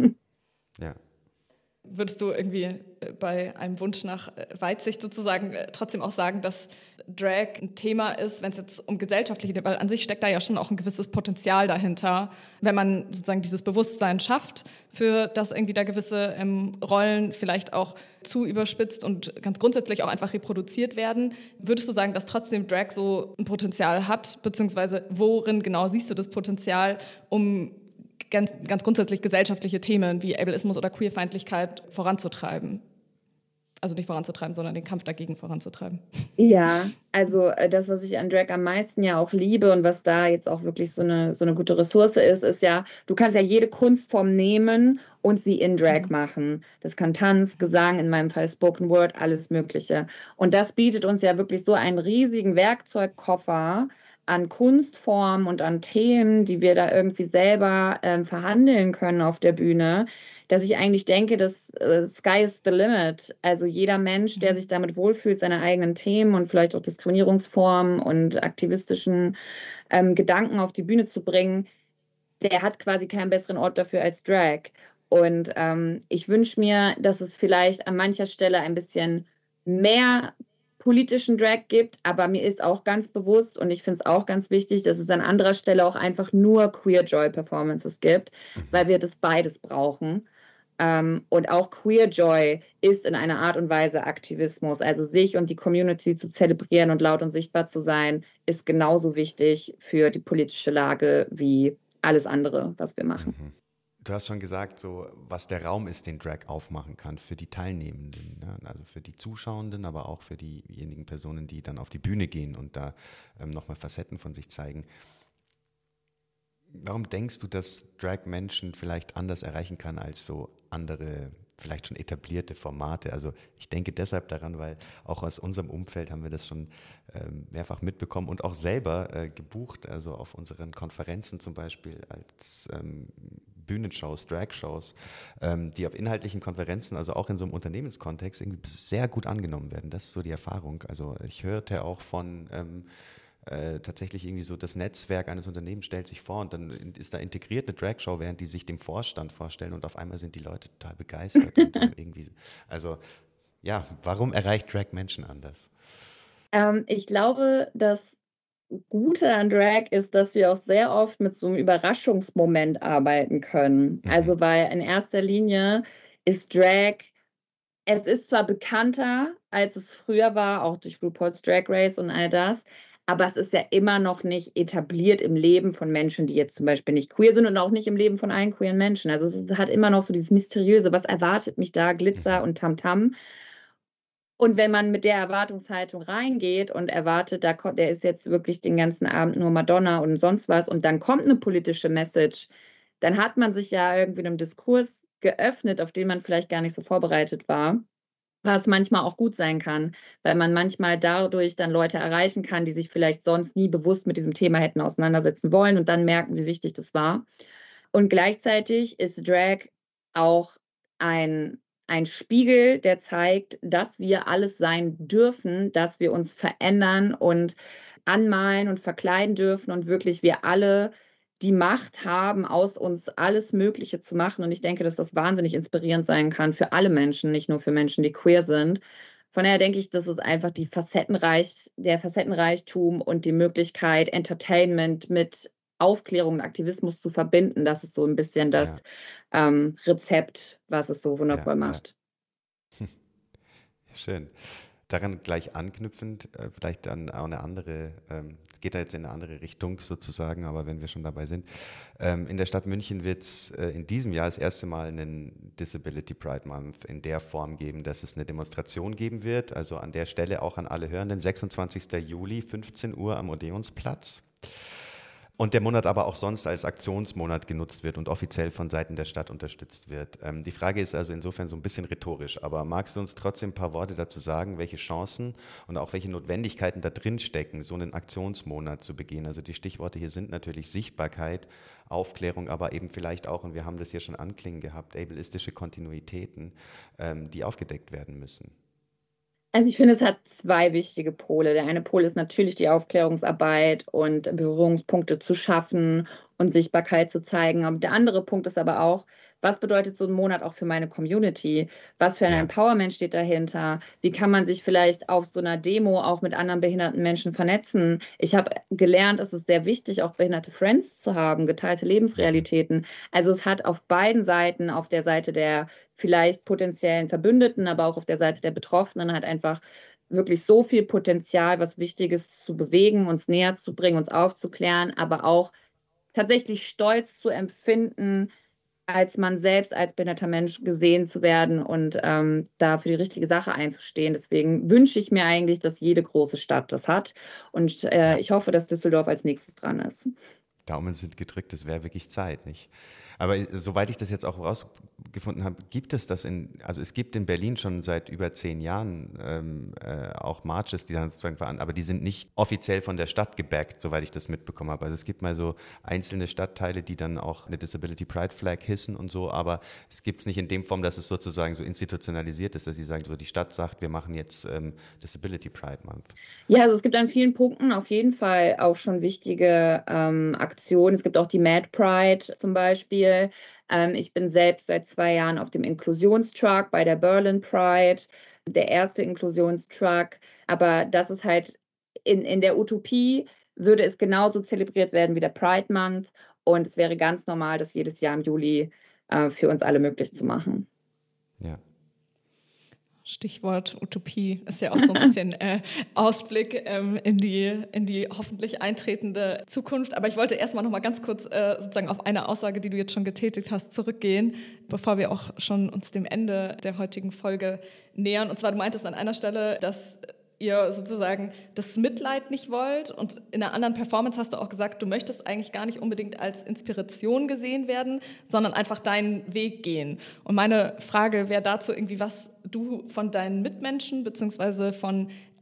Ja. Würdest du irgendwie bei einem Wunsch nach Weitsicht sozusagen trotzdem auch sagen, dass Drag ein Thema ist, wenn es jetzt um gesellschaftliche, weil an sich steckt da ja schon auch ein gewisses Potenzial dahinter, wenn man sozusagen dieses Bewusstsein schafft, für das irgendwie da gewisse ähm, Rollen vielleicht auch zu überspitzt und ganz grundsätzlich auch einfach reproduziert werden. Würdest du sagen, dass trotzdem Drag so ein Potenzial hat, beziehungsweise worin genau siehst du das Potenzial, um Ganz, ganz grundsätzlich gesellschaftliche Themen wie Ableismus oder Queerfeindlichkeit voranzutreiben? Also nicht voranzutreiben, sondern den Kampf dagegen voranzutreiben. Ja, also das, was ich an Drag am meisten ja auch liebe und was da jetzt auch wirklich so eine, so eine gute Ressource ist, ist ja, du kannst ja jede Kunstform nehmen und sie in Drag mhm. machen. Das kann Tanz, Gesang, in meinem Fall Spoken Word, alles Mögliche. Und das bietet uns ja wirklich so einen riesigen Werkzeugkoffer an Kunstformen und an Themen, die wir da irgendwie selber ähm, verhandeln können auf der Bühne, dass ich eigentlich denke, dass äh, Sky is the limit. Also jeder Mensch, der sich damit wohlfühlt, seine eigenen Themen und vielleicht auch Diskriminierungsformen und aktivistischen ähm, Gedanken auf die Bühne zu bringen, der hat quasi keinen besseren Ort dafür als Drag. Und ähm, ich wünsche mir, dass es vielleicht an mancher Stelle ein bisschen mehr politischen Drag gibt, aber mir ist auch ganz bewusst und ich finde es auch ganz wichtig, dass es an anderer Stelle auch einfach nur Queer Joy Performances gibt, mhm. weil wir das beides brauchen. Ähm, und auch Queer Joy ist in einer Art und Weise Aktivismus, also sich und die Community zu zelebrieren und laut und sichtbar zu sein, ist genauso wichtig für die politische Lage wie alles andere, was wir machen. Mhm. Du hast schon gesagt, so was der Raum ist, den Drag aufmachen kann für die Teilnehmenden, ne? Also für die Zuschauenden, aber auch für diejenigen Personen, die dann auf die Bühne gehen und da ähm, nochmal Facetten von sich zeigen. Warum denkst du, dass Drag Menschen vielleicht anders erreichen kann als so andere, vielleicht schon etablierte Formate? Also ich denke deshalb daran, weil auch aus unserem Umfeld haben wir das schon ähm, mehrfach mitbekommen und auch selber äh, gebucht, also auf unseren Konferenzen zum Beispiel als ähm, Bühnenshows, Drag-Shows, ähm, die auf inhaltlichen Konferenzen, also auch in so einem Unternehmenskontext, irgendwie sehr gut angenommen werden. Das ist so die Erfahrung. Also ich hörte auch von ähm, äh, tatsächlich irgendwie so, das Netzwerk eines Unternehmens stellt sich vor und dann ist da integriert eine Drag-Show, während die sich dem Vorstand vorstellen und auf einmal sind die Leute total begeistert und ähm, irgendwie, also ja, warum erreicht Drag Menschen anders? Ähm, ich glaube, das Gute an Drag ist, dass wir auch sehr oft mit so einem Überraschungsmoment arbeiten können. Mhm. Also, weil in erster Linie ist Drag es ist zwar bekannter, als es früher war, auch durch RuPaul's Drag Race und all das, aber es ist ja immer noch nicht etabliert im Leben von Menschen, die jetzt zum Beispiel nicht queer sind und auch nicht im Leben von allen queeren Menschen. Also, es ist hat immer noch so dieses Mysteriöse: „Was erwartet mich da?“ Glitzer Mhm. und Tamtam. Und wenn man mit der Erwartungshaltung reingeht und erwartet, da ko der ist jetzt wirklich den ganzen Abend nur Madonna und sonst was und dann kommt 'ne politische Message, dann hat man sich ja irgendwie 'nem Diskurs geöffnet, auf den man vielleicht gar nicht so vorbereitet war, was manchmal auch gut sein kann, weil man manchmal dadurch dann Leute erreichen kann, die sich vielleicht sonst nie bewusst mit diesem Thema hätten auseinandersetzen wollen und dann merken, wie wichtig das war. Und gleichzeitig ist Drag auch ein ein Spiegel, der zeigt, dass wir alles sein dürfen, dass wir uns verändern und anmalen und verkleiden dürfen und wirklich wir alle die Macht haben, aus uns alles Mögliche zu machen. Und ich denke, dass das wahnsinnig inspirierend sein kann für alle Menschen, nicht nur für Menschen, die queer sind. Von daher denke ich, dass es einfach die Facettenreich der Facettenreichtum und die Möglichkeit, Entertainment mit Aufklärung und Aktivismus zu verbinden, das ist so 'n bisschen das, Ja, ähm, Rezept, was es so ja, wundervoll ja. macht. Schön. Daran gleich anknüpfend, äh, vielleicht dann auch eine andere, ähm, es geht da jetzt in eine andere Richtung sozusagen, aber wenn wir schon dabei sind. Ähm, in der Stadt München wird es äh, in diesem Jahr das erste Mal einen Disability Pride Month in der Form geben, dass es eine Demonstration geben wird. Also an der Stelle auch an alle Hörenden, sechsundzwanzigsten Juli, fünfzehn Uhr am Odeonsplatz. Und der Monat aber auch sonst als Aktionsmonat genutzt wird und offiziell von Seiten der Stadt unterstützt wird. Ähm, die Frage ist also insofern so ein bisschen rhetorisch, aber magst du uns trotzdem ein paar Worte dazu sagen, welche Chancen und auch welche Notwendigkeiten da drin stecken, so einen Aktionsmonat zu begehen? Also die Stichworte hier sind natürlich Sichtbarkeit, Aufklärung, aber eben vielleicht auch, und wir haben das hier schon anklingen gehabt, ableistische Kontinuitäten, ähm, die aufgedeckt werden müssen. Also, ich finde, es hat zwei wichtige Pole. Der eine Pol ist natürlich die Aufklärungsarbeit und Berührungspunkte zu schaffen und Sichtbarkeit zu zeigen. Aber der andere Punkt ist aber auch, was bedeutet so 'n Monat auch für meine Community? Was für ein Ja. Empowerment steht dahinter? Wie kann man sich vielleicht auf so 'ner Demo auch mit anderen behinderten Menschen vernetzen? Ich habe gelernt, es ist sehr wichtig, auch behinderte Friends zu haben, geteilte Mhm. Lebensrealitäten. Also, es hat auf beiden Seiten, auf der Seite der vielleicht potenziellen Verbündeten, aber auch auf der Seite der Betroffenen halt einfach wirklich so viel Potenzial, was Wichtiges zu bewegen, uns näher zu bringen, uns aufzuklären, aber auch tatsächlich Stolz zu empfinden, als man selbst als behinderter Mensch gesehen zu werden und, ähm, da für die richtige Sache einzustehen. Deswegen wünsche ich mir eigentlich, dass jede große Stadt das hat und, äh, Ja. ich hoffe, dass Düsseldorf als Nächstes dran ist. Daumen sind gedrückt, es wäre wirklich Zeit, nicht? Aber äh, soweit ich das jetzt auch rausgefunden habe, gibt es das in, also es gibt in Berlin schon seit über zehn Jahren ähm, äh, auch Marches, die dann sozusagen veranstalten, aber die sind nicht offiziell von der Stadt gebackt, soweit ich das mitbekommen habe. Also es gibt mal so einzelne Stadtteile, die dann auch eine Disability Pride Flag hissen und so, aber es gibt es nicht in dem Form, dass es sozusagen so institutionalisiert ist, dass sie sagen, so die Stadt sagt, wir machen jetzt ähm, Disability Pride Month. Ja, also es gibt an vielen Punkten auf jeden Fall auch schon wichtige, ähm, Aktionen. Es gibt auch die Mad Pride zum Beispiel. Ähm, ich bin selbst seit zwei Jahren auf dem Inklusionstruck bei der Berlin Pride, der erste Inklusionstruck. Aber das ist halt in in der Utopie würde es genauso zelebriert werden wie der Pride Month und es wäre ganz normal, das jedes Jahr im Juli, äh, für uns alle möglich zu machen. Ja. Stichwort Utopie ist ja auch so ein bisschen äh, Ausblick ähm, in die, in die hoffentlich eintretende Zukunft. Aber ich wollte erstmal noch mal ganz kurz äh, sozusagen auf eine Aussage, die du jetzt schon getätigt hast, zurückgehen, bevor wir auch schon uns dem Ende der heutigen Folge nähern. Und zwar, du meintest an einer Stelle, dass ihr sozusagen das Mitleid nicht wollt und in einer anderen Performance hast du auch gesagt, du möchtest eigentlich gar nicht unbedingt als Inspiration gesehen werden, sondern einfach deinen Weg gehen. Und meine Frage wäre dazu irgendwie, was du von deinen Mitmenschen beziehungsweise von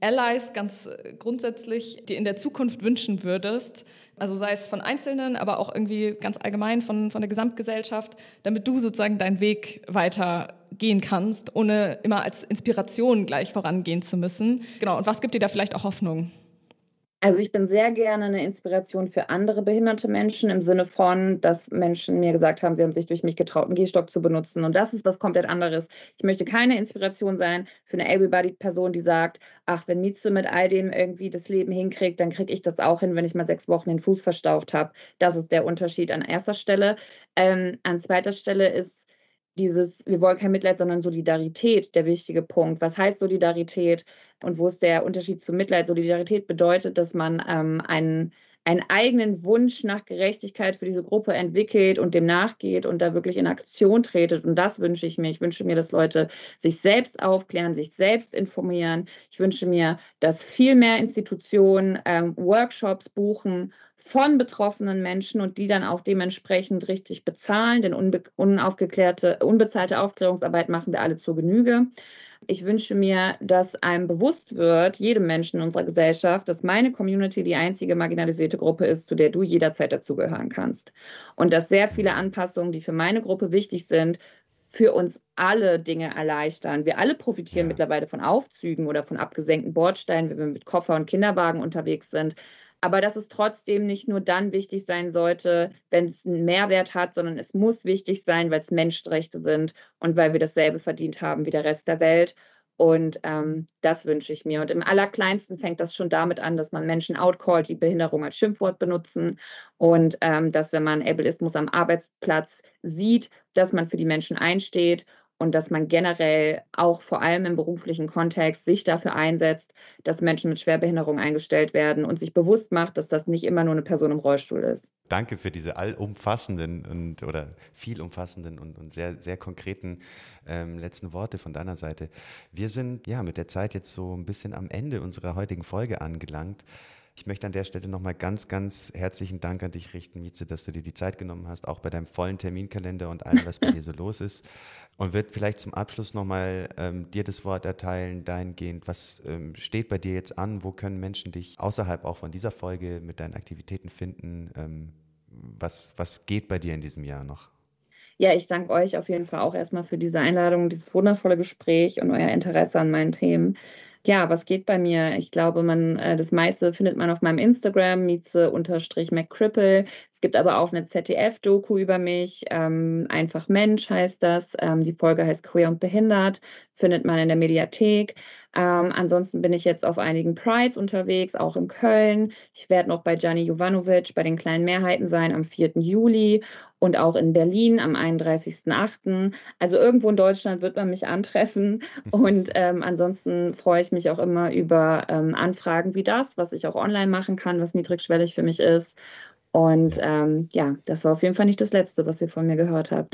Allies ganz grundsätzlich dir in der Zukunft wünschen würdest, also sei es von Einzelnen, aber auch irgendwie ganz allgemein von, von der Gesamtgesellschaft, damit du sozusagen deinen Weg weiter gehen kannst, ohne immer als Inspiration gleich vorangehen zu müssen. Genau, und was gibt dir da vielleicht auch Hoffnung? Also ich bin sehr gerne eine Inspiration für andere behinderte Menschen im Sinne von, dass Menschen mir gesagt haben, sie haben sich durch mich getraut, einen Gehstock zu benutzen. Und das ist was komplett anderes. Ich möchte keine Inspiration sein für eine able-bodied Person, die sagt, ach, wenn Mieze mit all dem irgendwie das Leben hinkriegt, dann kriege ich das auch hin, wenn ich mal sechs Wochen den Fuß verstaucht habe. Das ist der Unterschied an erster Stelle. Ähm, an zweiter Stelle ist dieses, wir wollen kein Mitleid, sondern Solidarität, der wichtige Punkt. Was heißt Solidarität und wo ist der Unterschied zu Mitleid? Solidarität bedeutet, dass man ähm, einen, einen eigenen Wunsch nach Gerechtigkeit für diese Gruppe entwickelt und dem nachgeht und da wirklich in Aktion tretet. Und das wünsche ich mir. Ich wünsche mir, dass Leute sich selbst aufklären, sich selbst informieren. Ich wünsche mir, dass viel mehr Institutionen ähm, Workshops buchen von betroffenen Menschen und die dann auch dementsprechend richtig bezahlen, denn unbe unaufgeklärte, unbezahlte Aufklärungsarbeit machen wir alle zur Genüge. Ich wünsche mir, dass einem bewusst wird, jedem Menschen in unserer Gesellschaft, dass meine Community die einzige marginalisierte Gruppe ist, zu der du jederzeit dazugehören kannst. Und dass sehr viele Anpassungen, die für meine Gruppe wichtig sind, für uns alle Dinge erleichtern. Wir alle profitieren ja. mittlerweile von Aufzügen oder von abgesenkten Bordsteinen, wenn wir mit Koffer und Kinderwagen unterwegs sind. Aber dass es trotzdem nicht nur dann wichtig sein sollte, wenn es einen Mehrwert hat, sondern es muss wichtig sein, weil es Menschenrechte sind und weil wir dasselbe verdient haben wie der Rest der Welt. Und ähm, das wünsche ich mir. Und im Allerkleinsten fängt das schon damit an, dass man Menschen outcallt, die Behinderung als Schimpfwort benutzen. Und ähm, dass, wenn man Ableismus am Arbeitsplatz sieht, dass man für die Menschen einsteht. Und dass man generell auch vor allem im beruflichen Kontext sich dafür einsetzt, dass Menschen mit Schwerbehinderung eingestellt werden und sich bewusst macht, dass das nicht immer nur eine Person im Rollstuhl ist. Danke für diese allumfassenden und oder vielumfassenden und, und sehr, sehr konkreten ähm, letzten Worte von deiner Seite. Wir sind ja mit der Zeit jetzt so ein bisschen am Ende unserer heutigen Folge angelangt. Ich möchte an der Stelle nochmal ganz, ganz herzlichen Dank an dich richten, Mieze, dass du dir die Zeit genommen hast, auch bei deinem vollen Terminkalender und allem, was bei dir so los ist. Und wird vielleicht zum Abschluss nochmal ähm, dir das Wort erteilen, dahingehend, was ähm, steht bei dir jetzt an, wo können Menschen dich außerhalb auch von dieser Folge mit deinen Aktivitäten finden, ähm, was, was geht bei dir in diesem Jahr noch? Ja, ich danke euch auf jeden Fall auch erstmal für diese Einladung, dieses wundervolle Gespräch und euer Interesse an meinen Themen. Ja, was geht bei mir? Ich glaube, man, äh, das meiste findet man auf meinem Instagram, Mieze-McCripple. Es gibt aber auch eine Z D F-Doku über mich, ähm, Einfach Mensch heißt das. Ähm, die Folge heißt Queer und Behindert, findet man in der Mediathek. Ähm, ansonsten bin ich jetzt auf einigen Prides unterwegs, auch in Köln. Ich werde noch bei Gianni Jovanovic bei den kleinen Mehrheiten sein am vierten Juli und auch in Berlin am einunddreißigsten achten Also irgendwo in Deutschland wird man mich antreffen. Und ähm, ansonsten freue ich mich auch immer über ähm, Anfragen wie das, was ich auch online machen kann, was niedrigschwellig für mich ist. Und ja. Ähm, ja, das war auf jeden Fall nicht das Letzte, was ihr von mir gehört habt.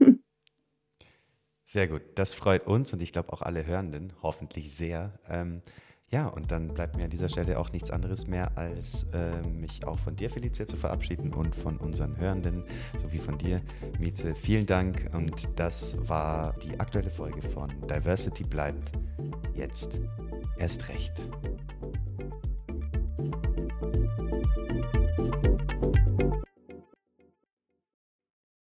Sehr gut, das freut uns und ich glaube auch alle Hörenden hoffentlich sehr. Ähm, ja, und dann bleibt mir an dieser Stelle auch nichts anderes mehr, als äh, mich auch von dir, Felicia, zu verabschieden und von unseren Hörenden sowie von dir, Mieze. Vielen Dank und das war die aktuelle Folge von Diversity bleibt jetzt erst recht.